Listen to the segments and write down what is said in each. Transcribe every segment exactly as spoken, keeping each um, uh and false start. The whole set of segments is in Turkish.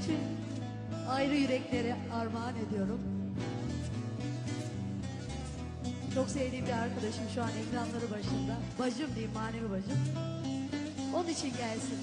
için ayrı yüreklere armağan ediyorum. Çok sevdiğim bir arkadaşım şu an ekranları başında. Bacım diyeyim, manevi bacım. Onun için gelsin.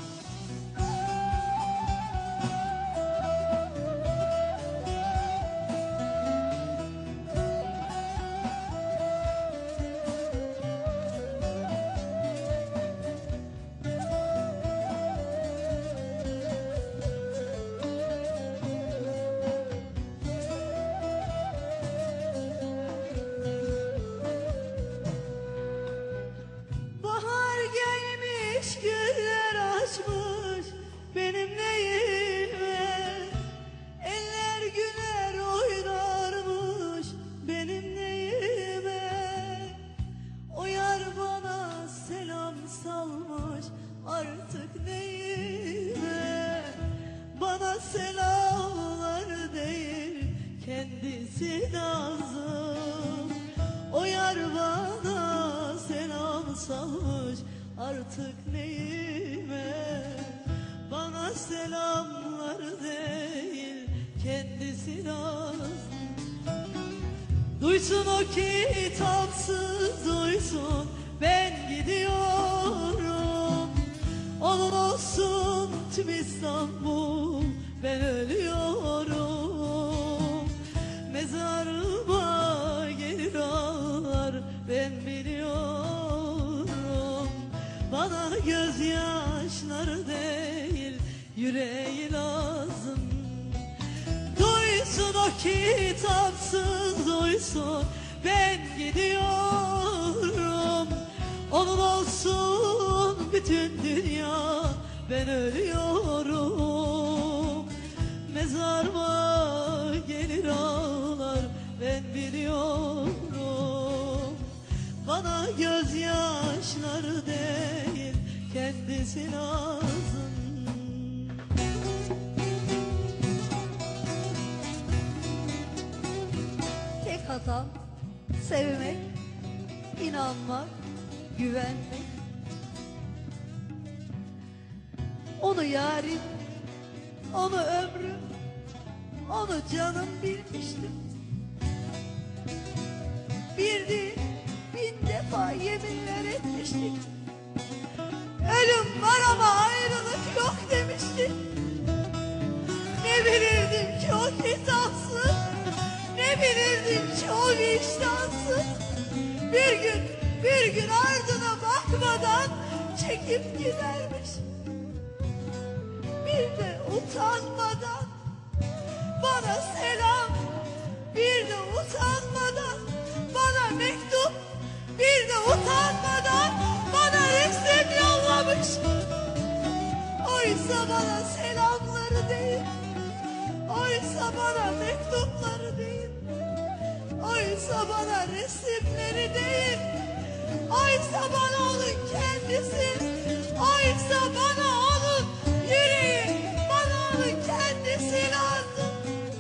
Güller açmış benim neyime, eller güler oynarmış benim neyime. O yar bana selam salmış artık neyime. Bana selamlar değil kendisi lazım. O yar bana selam salmış artık neyime. Bana selamlar değil kendisi lazım. Duysun o kitapsız duysun, ben gidiyorum. Onun olsun tüm İstanbul, ben ölüyorum. Mezarıma gelir ağlar, ben biliyorum. Bana gözyaşları değil yüreği lazım. Duysun o kitapsız duysun, ben gidiyorum. Onun olsun bütün dünya, ben ölüyorum. Mezarıma gelir ağlar, ben biliyorum. Bana gözyaşları değil kendisi lazım. Tek hatam sevmek, inanmak, güvenmek. Onu yarim, onu ömrüm, onu canım bilmiştim. Bir değil, bin defa yeminler etmiştik. Ölüm var ama ayrılık yok demiştik. Ne bilirdim ki o kitapsız, ne bilirdim ki o vicdansız. Bir gün, bir gün ardına bakmadan çekip gidermiş. Bir de utanmadan bana selam, bir de utanmadan bana mektup, bir de utanmadan bana resim yollamış. Oysa bana selamları değil, oysa bana mektupları değil, oysa bana resimleri değil, oysa bana onun kendisi, oysa bana onun yüreği, bana onun kendisi lazım.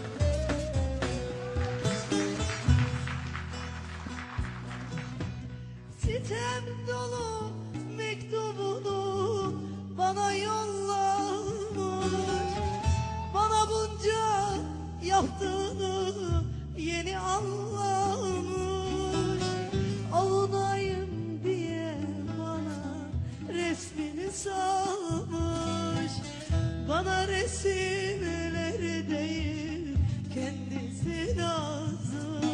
Sitem dolu mektubunu bana yollamış. Bana bunca yaptığını yeni anlamış. Avunayım diye bana resmini salmış. Bana resimleri değil kendisi lazım.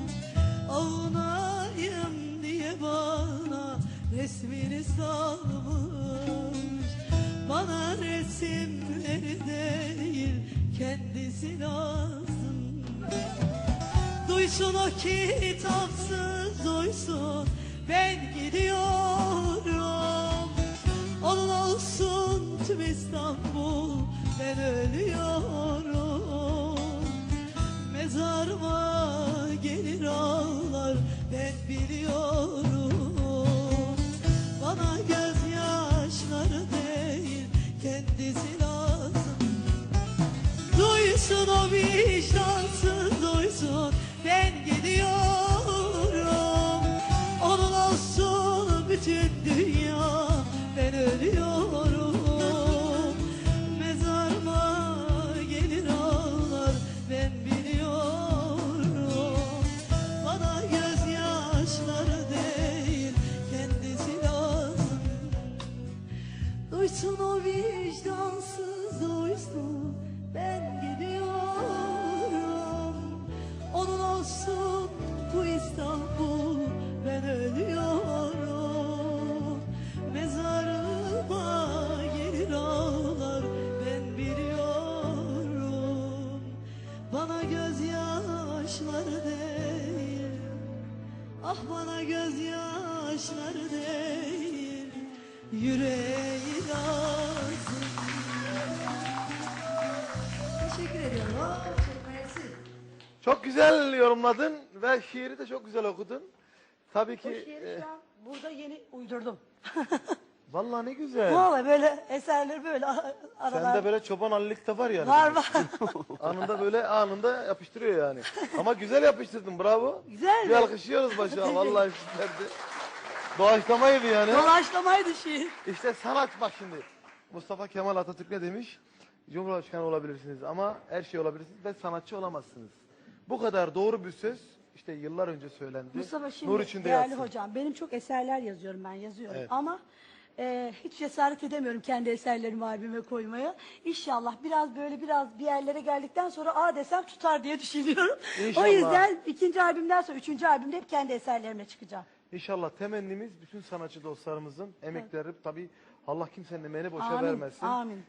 Avunayım diye bana resmini salmış. Bana resimleri değil kendisi lazım. Duysun o kitapsız duysun, ben gidiyorum. Onun olsun tüm İstanbul, ben ölüyorum. Mezarıma gelir ağlar, ben biliyorum. Bana gözyaşları değil kendisi lazım. Duysun o vicdansız duysun, ben gidiyorum. Onun olsun bütün dünya, ben ölüyorum. Mezarıma gözyaşları değil, ah bana gözyaşları değil, yüreği lazım. Teşekkür ediyorum. Oh, çok mersi. Çok güzel yorumladın ve şiiri de çok güzel okudun. Tabii O ki şiiri e, şu an burada yeni uydurdum. vallahi ne güzel. Vallahi böyle eserleri böyle a- aralar. Sende böyle çoban Ali'lik de var yani. Var var. Anında böyle anında yapıştırıyor yani. Ama güzel yapıştırdın, bravo. Güzel Bir mi? alkışlıyoruz başa, vallahi süperdi. Doğaçlamaydı yani. Dolaşlamaydı şiir. İşte sanat bak şimdi. Mustafa Kemal Atatürk ne demiş? Cumhurbaşkanı olabilirsiniz ama her şey olabilirsiniz ve sanatçı olamazsınız. Bu kadar doğru bir söz işte yıllar önce söylendi. Mustafa şimdi Nur içinde değerli yatsın. hocam benim çok eserler yazıyorum ben yazıyorum Evet. ama e, hiç cesaret edemiyorum kendi eserlerimi albüme koymaya. İnşallah biraz böyle biraz bir yerlere geldikten sonra a desem tutar diye düşünüyorum. İnşallah. O yüzden ikinci albümden sonra üçüncü albümde hep kendi eserlerimle çıkacağım. İnşallah temennimiz bütün sanatçı dostlarımızın emekleri tabii Allah kimsenin emeğini boşa Amin, vermesin. amin.